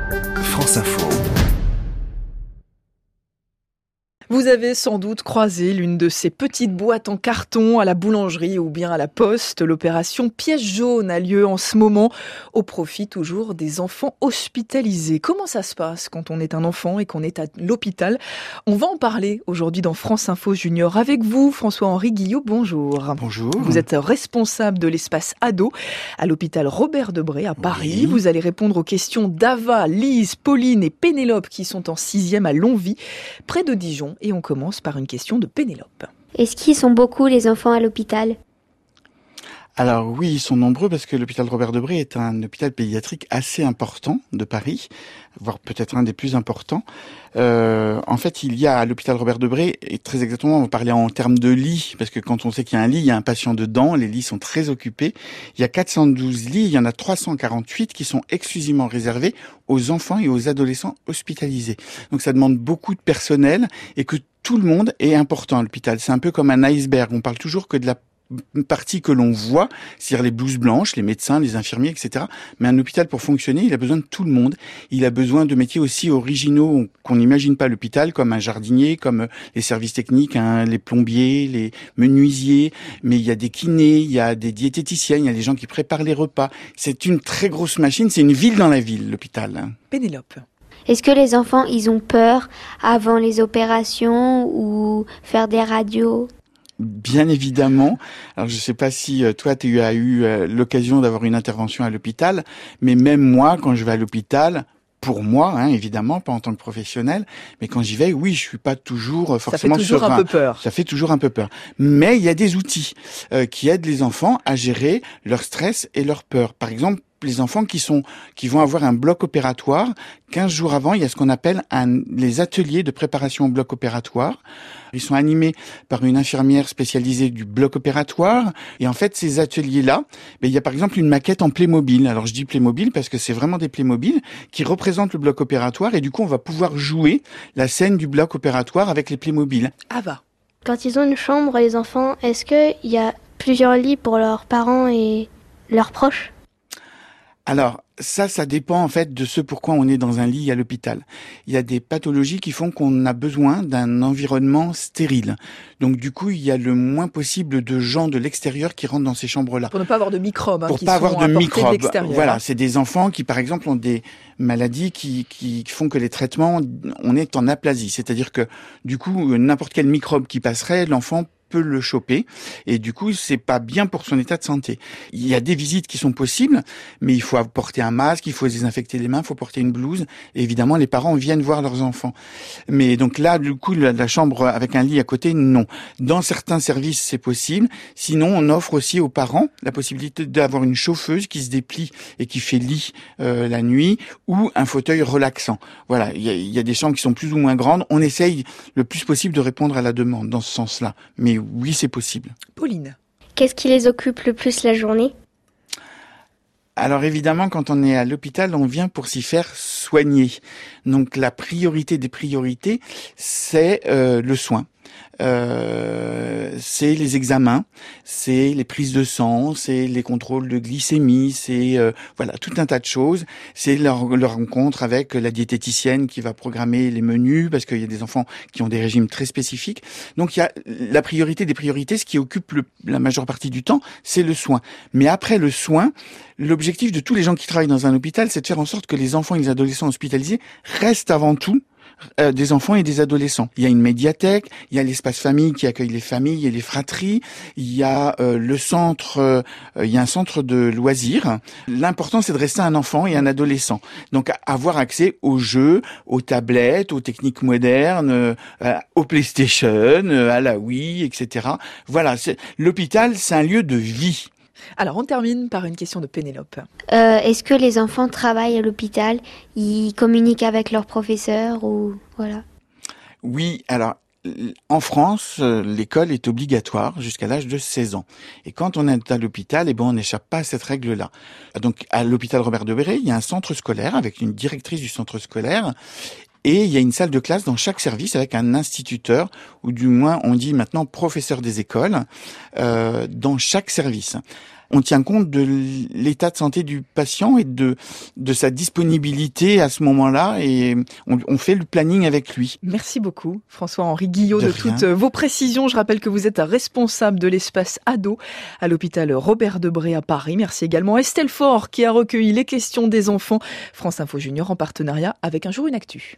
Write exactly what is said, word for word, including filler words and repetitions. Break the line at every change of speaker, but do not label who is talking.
France Info.
Vous avez sans doute croisé l'une de ces petites boîtes en carton à la boulangerie ou bien à la poste. L'opération Pièce jaune a lieu en ce moment au profit toujours des enfants hospitalisés. Comment ça se passe quand on est un enfant et qu'on est à l'hôpital? On va en parler aujourd'hui dans France Info Junior avec vous, François-Henri Guillot. Bonjour.
Bonjour.
Vous êtes responsable de l'espace ado à l'hôpital Robert Debré à Paris. Oui. Vous allez répondre aux questions d'Ava, Lise, Pauline et Pénélope qui sont en sixième à Longwy, près de Dijon. Et on commence par une question de Pénélope.
Est-ce qu'ils sont beaucoup les enfants à l'hôpital ?
Alors oui, ils sont nombreux parce que l'hôpital Robert Debré est un hôpital pédiatrique assez important de Paris, voire peut-être un des plus importants. Euh, en fait, il y a à l'hôpital Robert Debré, et très exactement, on va parler en termes de lits, parce que quand on sait qu'il y a un lit, il y a un patient dedans, les lits sont très occupés. Il y a quatre cent douze lits, il y en a trois cent quarante-huit qui sont exclusivement réservés aux enfants et aux adolescents hospitalisés. Donc ça demande beaucoup de personnel et que tout le monde est important à l'hôpital. C'est un peu comme un iceberg, on parle toujours que de la une partie que l'on voit, c'est-à-dire les blouses blanches, les médecins, les infirmiers, et cetera. Mais un hôpital, pour fonctionner, il a besoin de tout le monde. Il a besoin de métiers aussi originaux qu'on n'imagine pas à l'hôpital, comme un jardinier, comme les services techniques, hein, les plombiers, les menuisiers. Mais il y a des kinés, il y a des diététiciennes, il y a des gens qui préparent les repas. C'est une très grosse machine, c'est une ville dans la ville, l'hôpital.
Pénélope.
Est-ce que les enfants, ils ont peur avant les opérations ou faire des radios ?
Bien évidemment. Alors je ne sais pas si euh, toi tu as eu euh, l'occasion d'avoir une intervention à l'hôpital, mais même moi quand je vais à l'hôpital, pour moi, hein, évidemment, pas en tant que professionnel, mais quand j'y vais, oui, je suis pas toujours euh, forcément serein.
Ça fait toujours
serein.
un peu peur.
Ça fait toujours un peu peur. Mais il y a des outils euh, qui aident les enfants à gérer leur stress et leur peur. Par exemple, les enfants qui sont qui vont avoir un bloc opératoire, quinze jours avant, il y a ce qu'on appelle un, les ateliers de préparation au bloc opératoire. Ils sont animés par une infirmière spécialisée du bloc opératoire. Et en fait, ces ateliers-là, ben, il y a par exemple une maquette en Playmobil. Alors je dis Playmobil parce que c'est vraiment des Playmobil qui représentent le bloc opératoire. Et du coup, on va pouvoir jouer la scène du bloc opératoire avec les Playmobil.
Ah va.
Quand ils ont une chambre, les enfants, est-ce qu'il y a plusieurs lits pour leurs parents et leurs proches ?
Alors, ça, ça dépend en fait de ce pourquoi on est dans un lit à l'hôpital. Il y a des pathologies qui font qu'on a besoin d'un environnement stérile. Donc du coup, il y a le moins possible de gens de l'extérieur qui rentrent dans ces chambres-là.
Pour ne pas avoir de microbes. Hein,
Pour
qui
pas
sont
avoir de microbes.
De
voilà, c'est des enfants qui, par exemple, ont des maladies qui, qui font que les traitements, on est en aplasie. C'est-à-dire que du coup, n'importe quel microbe qui passerait, l'enfant peut le choper et du coup c'est pas bien pour son état de santé. Il y a des visites qui sont possibles, mais il faut porter un masque, il faut désinfecter les mains, il faut porter une blouse et évidemment les parents viennent voir leurs enfants. Mais donc là du coup la, la chambre avec un lit à côté, non. Dans certains services c'est possible, sinon on offre aussi aux parents la possibilité d'avoir une chauffeuse qui se déplie et qui fait lit euh, la nuit ou un fauteuil relaxant. Voilà, il y a, il y a des chambres qui sont plus ou moins grandes, on essaye le plus possible de répondre à la demande dans ce sens-là. Mais oui, c'est possible.
Pauline.
Qu'est-ce qui les occupe le plus la journée ?
Alors évidemment, quand on est à l'hôpital, on vient pour s'y faire soigner. Donc la priorité des priorités, c'est euh, le soin. Euh, c'est les examens, c'est les prises de sang, c'est les contrôles de glycémie, c'est euh, voilà tout un tas de choses. C'est leur, leur rencontre avec la diététicienne qui va programmer les menus parce qu'il y a des enfants qui ont des régimes très spécifiques. Donc il y a la priorité des priorités, ce qui occupe le, la majeure partie du temps, c'est le soin. Mais après le soin, l'objectif de tous les gens qui travaillent dans un hôpital, c'est de faire en sorte que les enfants et les adolescents hospitalisés restent avant tout Euh, des enfants et des adolescents. Il y a une médiathèque, il y a l'espace famille qui accueille les familles et les fratries, il y a euh, le centre, euh, il y a un centre de loisirs. L'important, c'est de rester un enfant et un adolescent. Donc, avoir accès aux jeux, aux tablettes, aux techniques modernes, euh, au PlayStation, euh, à la Wii, et cetera. Voilà, c'est, l'hôpital, c'est un lieu de vie.
Alors, on termine par une question de Pénélope.
Euh, est-ce que les enfants travaillent à l'hôpital ? Ils communiquent avec leurs professeurs ou voilà ?
Oui, alors en France, l'école est obligatoire jusqu'à l'âge de seize ans. Et quand on est à l'hôpital, eh ben, on n'échappe pas à cette règle-là. Donc, à l'hôpital Robert Debré, il y a un centre scolaire avec une directrice du centre scolaire. Et il y a une salle de classe dans chaque service avec un instituteur, ou du moins on dit maintenant professeur des écoles, euh, dans chaque service. On tient compte de l'état de santé du patient et de de sa disponibilité à ce moment-là, et on, on fait le planning avec lui.
Merci beaucoup, François-Henri Guillot, de,
De
de
rien.
toutes vos précisions. Je rappelle que vous êtes responsable de l'espace ado à l'hôpital Robert Debré à Paris. Merci également à Estelle Faure qui a recueilli les questions des enfants. France Info Junior en partenariat avec Un jour une actu.